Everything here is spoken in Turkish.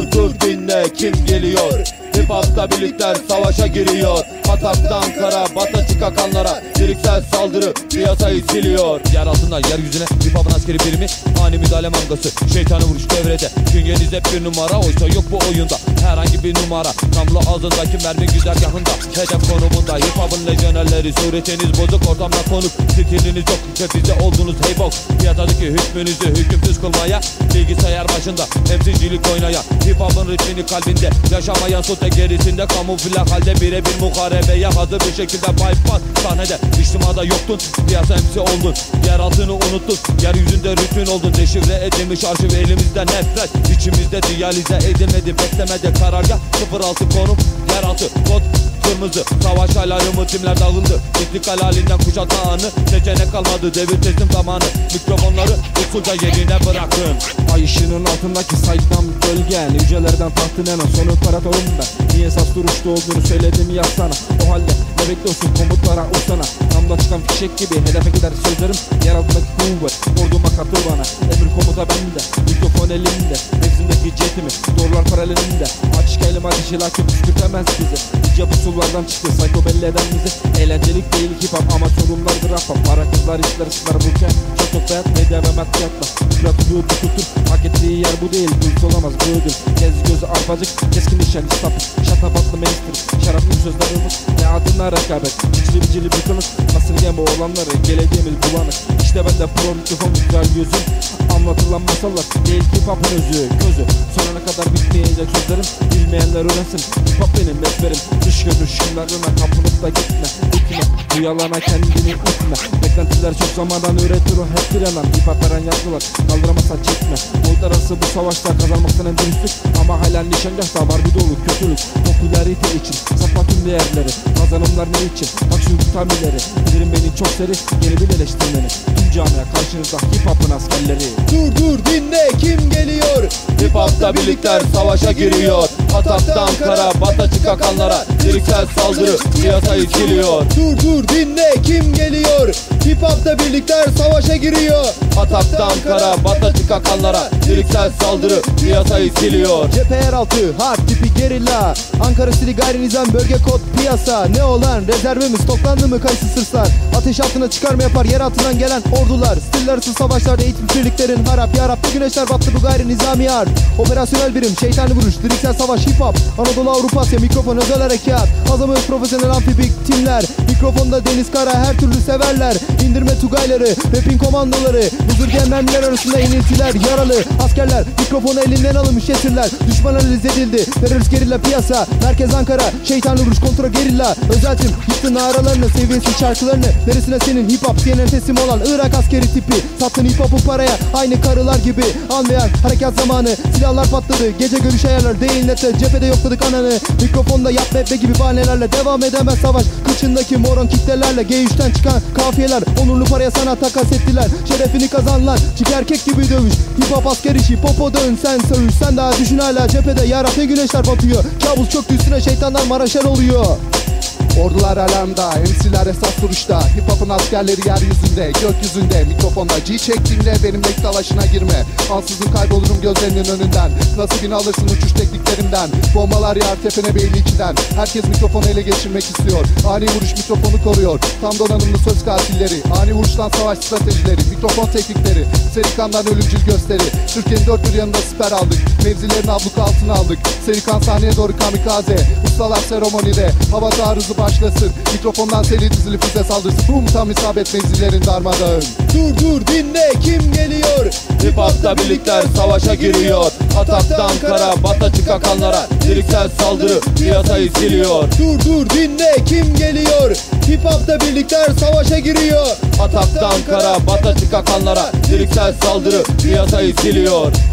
dur dinle kim geliyor? Hip hop'ta birlikler savaşa giriyor. Ataktan kara, Batı kakanlara liriksel saldırı piyasayı siliyor. Yer altından yeryüzüne hip hop'un askeri birimi, ani müdahale mangası, şeytanı vuruş devrede. Künyeniz hep bir numara, oysa yok bu oyunda herhangi bir numara. Namlu ağzındaki mermi güzergahında, hedef konumunda. Hip hop'un lejyonerleri, suretiniz bozuk, ortamda konuk stiliniz yok, tefize oldunuz hey bok. Piyasadaki hükmünüzü hükümsüz kılmaya, bilgisayar başında temsilcilik oynaya. Hip hop'un ritmini kalbinde yaşamayan sote gerisinde, kamuflaj halde birebir muharebeye hazır bir şekilde bypass. Sahnede içtimada yoktun, piyasa MC oldun, yer altını unuttun, yeryüzünde rutin oldun. Deşifre edilmiş arşiv elimizde, nefret içimizde diyalize edilmedi, beklemede karargah 06 konum yeraltı kod kırmızı. Savaş alarmı, timler dağıldı, istikal halinden kuşatma anı, seçenek kalmadı, devir teslim zamanı. Mikrofonları usulca yerine bırakın. Ay ışığının altındaki saydam gölgen, yücelerden tahtın en son imparatorum ben. Niye esas duruşta olduğunu söyledim yazsana. O halde ne bekliyorsun, komutlara uysana. Namda çıkan fişek gibi hedefe gider sözlerim. Yer altındaki kuvvet, orduma katıl bana. Emir komuta bende, mikrofon elimde. Mevzimdeki jetimi, doğrular paralelinde. Ateş kelim ateşi lakin püskürtemez bizi. İyice bu sullardan çıktı, psycho belli eden bizi. Eğlencelik değil hip hop ama sorunlardır rap hop. Para kızlar işler ısıtlar bulken, çok hayat medya ve maddiyatla. Bırakılıyor bu kültür, hak ettiği yer bu değil. Duyut olamaz bu ödül, gez gözü arpacık. Keskin nişan istapı, şatafatlı mainstream. Şaraplı sözlerimiz, ne adına rekabet. Cicili bicili bir kılık, asırgen bu olanları. Geleceğimiz bulanık, işte bende pro mikrofon güzel gözüm. Anlatılan masallar değil hip hop'un özü, közü. Sonuna kadar bitmeyecek sözlerim, bilmeyenler öğrensin. Hip hop benim ezberim, dış görünüşümlerine kapılıp da gitme. Gitme, bu yalana kendini itme. Beklentiler çok zamandan üretir o hep bir yalan. Hip hop veren yazdılar, kaldıramazsa çekme. Boyut arası bu savaşta kazanmaktan en dürüstlük. Ama hala nişangahta var bir dolu kötülük. Popülarite için, satma tüm değerleri. Kazanımlar ne için, bak şu vitaminleri. Bilirim beni çok seri, yeni bir eleştirmeni. Tüm camia karşınızda hip hop'un askerleri. Dur dinle kim geliyor? Hip hop'ta birlikler savaşa giriyor. Ataktan kara, Batı kakanlara liriksel saldırı piyasayı siliyor. Dur dinle kim geliyor? Hip hop'ta birlikler savaşa giriyor. Ataktan kara, Batı kakanlara liriksel saldırı piyasayı siliyor. Cephe yeraltı, hard tipi gerilla, Ankara stili gayri nizam, bölge kod piyasa. Ne olan rezervimiz toplandı mı kayısı sırslar. Ateş altına çıkarma yapar yer altından gelen ordular. Stiller arası savaşlarda eğitim birliklerin harap yarap. Bu güneşler battı bu gayri nizami art. Operasyonel birim, şeytanlı vuruş, liriksel savaş hip hop. Anadolu Avrupa Asya, mikrofon özel harekat. Azamı profesyonel amfibik timler. Mikrofonda deniz kara her türlü severler. İndirme tugayları, rapin komandoları. Buzurgen mermiler arasında iniltiler, yaralı askerler. Mikrofonu elinden alınmış esirler. Düşman analiz edildi, terörist gerilla piyasa. Merkez Ankara, şeytanlı vuruş kontra gerilla. Özel tim, yıktı naralarını, seviyesiz şarkılarını. Neresine senin hip hop diyenen teslim olan Irak askeri tipi. Sattın hip hop'u paraya, aynı karılar gibi. Anlayan harekat zamanı, silahlar patladı. Gece görüş ayarlar değil nette, cephede yokladık ananı. Mikrofonda yap meppe gibi bahanelerle devam edemez savaş. Kıçındaki moron kitlelerle G3'ten çıkan kafiyeler. Onurlu paraya sana takas ettiler. Şerefini kazanlar, çık erkek gibi dövüş. Hip hop asker işi, popo dön sen söğüş. Sen daha düşün hala cephede yaratı güneşler batıyor. Kabus çöktü üstüne, şeytanlar maraşer oluyor. Ordular alarmda, MC'ler esas duruşta. Hip hop'un askerleri yeryüzünde, gökyüzünde. Mikrofonda G çektiğimde benimle dalaşına girme. Ansızın kaybolurum gözlerinin önünden. Nasibini alırsın uçuş tekniklerimden. Bombalar yağar tepene B52'den. Herkes mikrofonu ele geçirmek istiyor. Ani vuruş mikrofonu koruyor. Tam donanımlı söz katilleri. Ani vuruştan savaş stratejileri. Mikrofon teknikleri. Serikandan ölümcül gösteri. Türkiye'nin dört bir yanında siper aldık. Mevzilerini abluka altına aldık. Serikan sahneye doğru kamikaze. Ustalar seremonide. Hava taarruzu başlasın. Mikrofondan seri dizili füze saldırısı. Bum, tam isabet menzillerin darmadağın. Dur dinle kim geliyor? Hip hop'ta birlikler savaşa giriyor. Ataktan kara, Batı kakanlara liriksel saldırı piyasayı siliyor. Dur dinle kim geliyor? Hip hop'ta birlikler savaşa giriyor. Ataktan kara, Batı kakanlara liriksel saldırı piyasayı siliyor.